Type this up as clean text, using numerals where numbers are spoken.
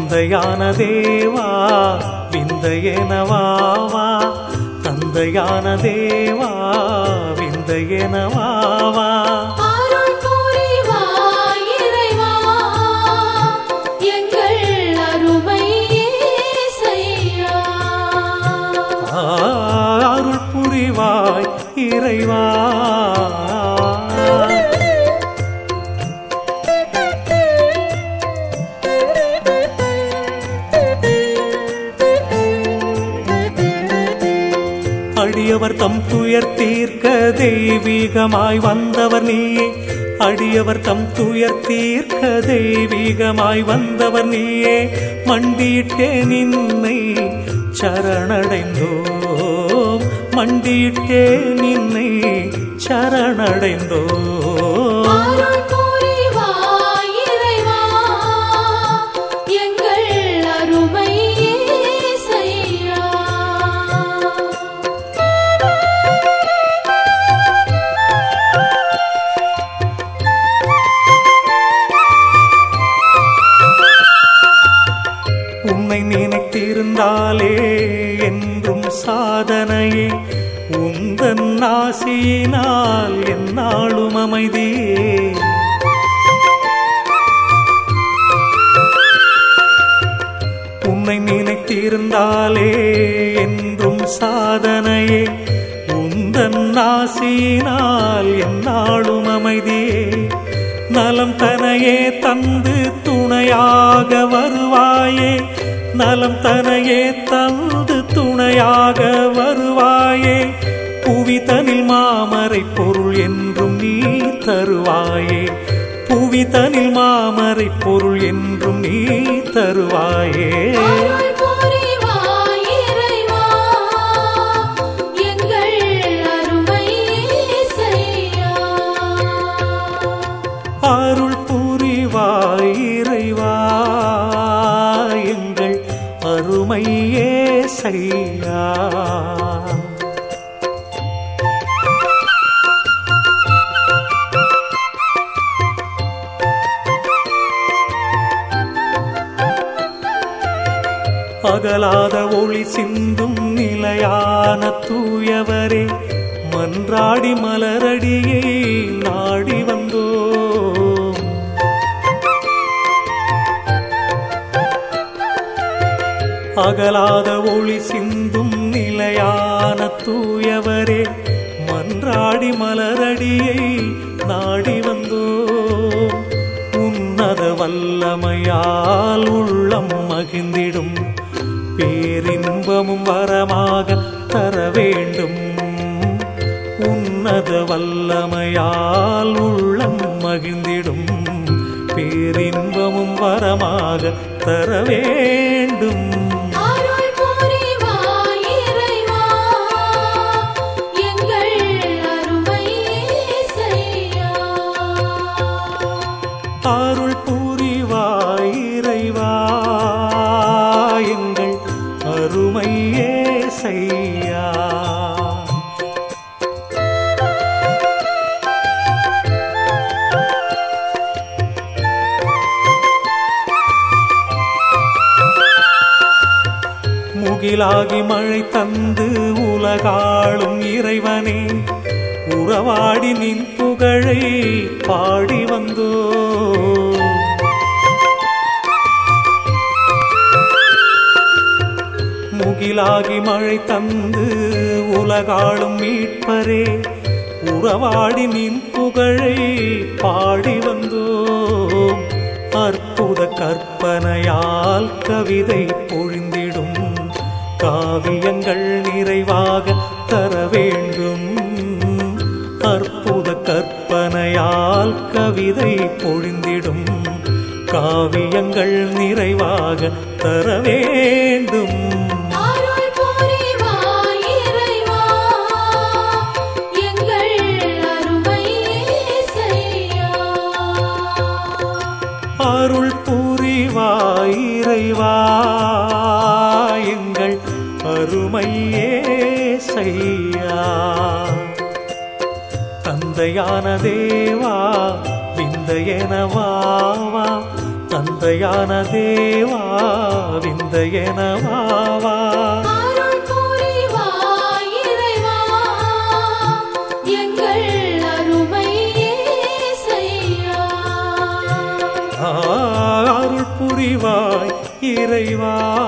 தந்தையான தேவா விந்தையெனவாவா, தந்தையான தேவா விந்தையெனவாவா. அருள் புரிவாய் இறைவா. அடியவர் தம் துயர் தீர்க்க தெய்வீகமாய் வந்தவர் நீயே, அடியவர் தம் துயர் தீர்க்க தெய்வீகமாய் வந்தவர் நீயே. மண்டியிட்டே நின்னை சரணடைந்தோம், மண்டியிட்டே நின்னை சரணடைந்தோம். உன்னை நினைத்திருந்தாலே என்றும் சாதனையே, உந்தன் ஆசியினால் எந்நாளும் அமைதியே. உன்னை நினைத்திருந்தாலே என்றும் சாதனையே, உந்தன் ஆசியினால் எந்நாளும் அமைதியே. நலம் தனையே தந்து துணையாக வருவாயே, நலம் தனையே தந்து துணையாக வருவாயே. புவிதனில் மாமரை பொருள் என்றும் நீ தருவாயே, புவிதனில் மாமரை பொருள் என்றும் நீ தருவாயே. அருள் புரிவாய் இறைவா, எங்கள் அருமை இயேசையா. அகலாத ஒளி சிந்தும் நிலையான தூயவரே, மன்றாடி மலரடியை நாடி வந்தோ. அகலாத ஒளி சிந்தும் நிலையான தூயவரே, மன்றாடி மலரடியை நாடி வந்தோ. உன்னத வல்லமையால் உள்ளம் மகிழ்ந்திடும், பேரின்பமும் வரமாக தர வேண்டும். உன்னத வல்லமையால் உள்ளம் மகிழ்ந்திடும், பேரின்பமும் வரமாக தர வேண்டும். அருள் புரிவாய் இறைவா, எங்கள் அருமை இயேசையா. முகிலாகி மழை தந்து உலகாளும் இறைவனே, உறவாடி நின் புகழை பாடி வந்தோ. முகிலாகி மழை தந்து உலகாளும் மீட்பரே, உறவாடி நின் புகழை பாடி வந்தோ. அற்புத கற்பனையால் கவிதை பொழிந்திடும், காவியங்கள் நிறைவாக தர வேண்டும். அற்புத கற்பனையால் கவிதை பொழிந்திடும், காவியங்கள் நிறைவாக தர வேண்டும். அருள் புரிவாய் இறைவா, எங்கள் அருமை இயேசையா. தந்தையான தேவா விந்தையெனவாவா, மந்தையான தேவா விந்தையெனவாவா அருள் புரிவாய் இறைவா எங்கள் அருமை இயேசையா. அருள் புரிவாய் இறைவா